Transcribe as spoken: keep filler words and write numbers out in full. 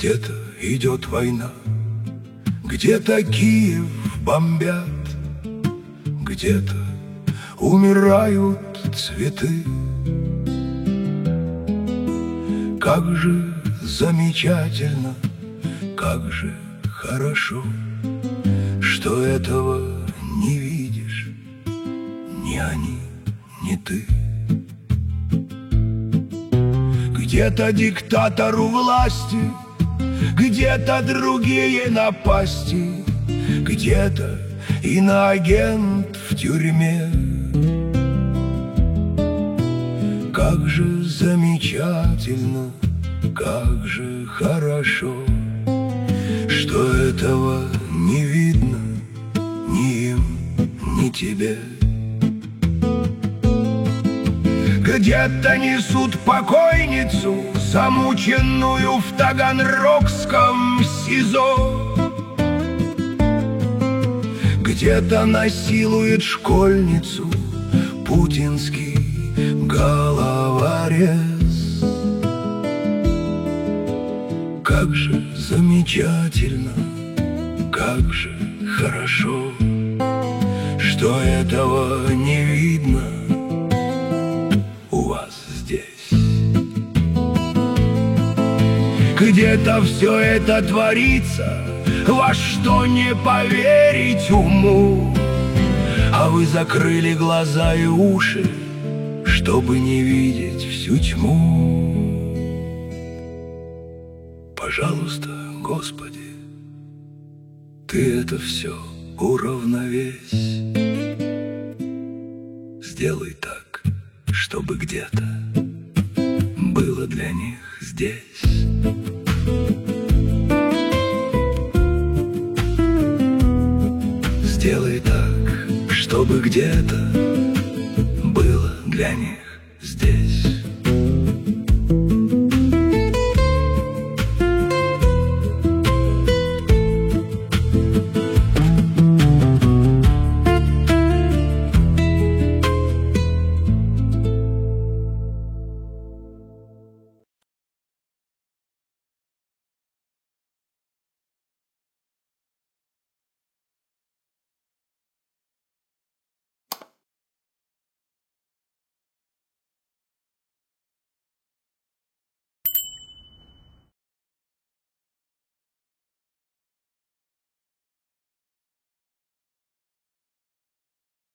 Где-то идет война, где-то Киев бомбят, где-то умирают цветы. Как же замечательно, как же хорошо, что этого не видишь ни они, ни ты. Где-то диктатор у власти, где-то другие напасти, где-то иноагент в тюрьме. Как же замечательно, как же хорошо, что этого не видно ни им, ни тебе. Где-то несут покойницу, замученную в таганрогском СИЗО. Где-то насилует школьницу путинский головорез. Как же замечательно, как же хорошо, что этого не видно у вас здесь. Где-то все это творится, во что не поверить уму, а вы закрыли глаза и уши, чтобы не видеть всю тьму. Пожалуйста, Господи, Ты это все уравновесь. Сделай так, чтобы где-то было для них здесь. Сделай так, чтобы где-то было для них